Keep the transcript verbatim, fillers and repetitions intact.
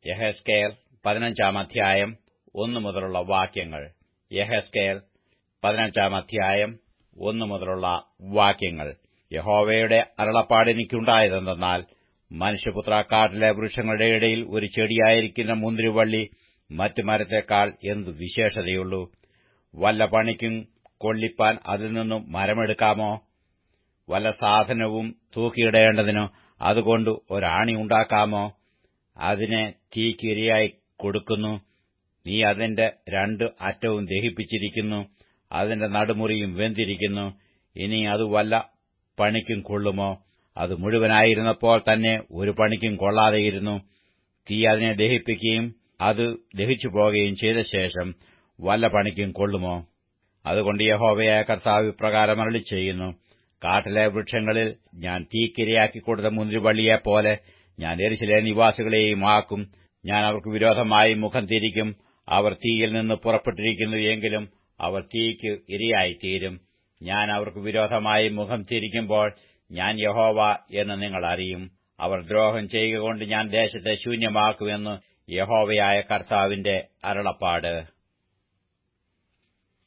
യെഹെസ്കേൽ പതിനഞ്ചാം അധ്യായം ഒന്നു മുതലുള്ള വാക്യങ്ങൾ. യെഹെസ്കേൽ പതിനഞ്ചാം അധ്യായം ഒന്നു മുതലുള്ള വാക്യങ്ങൾ. യഹോവയുടെ അരുളപ്പാട് എനിക്കുണ്ടായതെന്തെന്നാൽ, മനുഷ്യപുത്ര, കാട്ടിലെ വൃക്ഷങ്ങളുടെ ഇടയിൽ ഒരു ചെടിയായിരിക്കുന്ന മുന്തിരിവള്ളി മറ്റു മരത്തേക്കാൾ എന്തു വിശേഷതയുള്ളൂ? വല്ല പണിക്കും കൊള്ളിപ്പാൻ അതിൽ നിന്നും മരമെടുക്കാമോ? വല്ല സാധനവും തൂക്കിയിടേണ്ടതിനോ അതുകൊണ്ട് ഒരാണി ഉണ്ടാക്കാമോ? അതിനെ തീയ്ക്ക് ഇരയായി കൊടുക്കുന്നു. നീ അതിന്റെ രണ്ട് അറ്റവും ദഹിപ്പിച്ചിരിക്കുന്നു, അതിന്റെ നടുമുറിയും വെന്തിരിക്കുന്നു. ഇനി അത് വല്ല പണിക്കും കൊള്ളുമോ? അത് മുഴുവനായിരുന്നപ്പോൾ തന്നെ ഒരു പണിക്കും കൊള്ളാതെയിരുന്നു. തീ അതിനെ ദഹിപ്പിക്കുകയും അത് ദഹിച്ചുപോകുകയും ചെയ്ത ശേഷം വല്ല പണിക്കും കൊള്ളുമോ? അതുകൊണ്ട് യഹോവയായ കർത്താവ് ഇപ്രകാരം അരുളിച്ചെയ്യുന്നു: കാട്ടിലെ വൃക്ഷങ്ങളിൽ ഞാൻ തീക്കിരയാക്കിക്കൊടുത്ത മുന്തിരിവള്ളിയെപ്പോലെ ഞാൻ യെരൂശലേം നിവാസികളെയും ആക്കും. ഞാൻ അവർക്ക് വിരോധമായി മുഖം തിരിക്കും. അവർ തീയിൽ നിന്ന് പുറപ്പെട്ടിരിക്കുന്നു എങ്കിലും അവർ തീയ്ക്ക് ഇരയായിത്തീരും. ഞാൻ അവർക്ക് വിരോധമായി മുഖം തിരിക്കുമ്പോൾ ഞാൻ യഹോവ എന്ന് നിങ്ങൾ അറിയും. അവർ ദ്രോഹം ചെയ്യുകകൊണ്ട് ഞാൻ ദേശത്തെ ശൂന്യമാക്കുമെന്ന് യഹോവയായ കർത്താവിന്റെ അരുളപ്പാട്.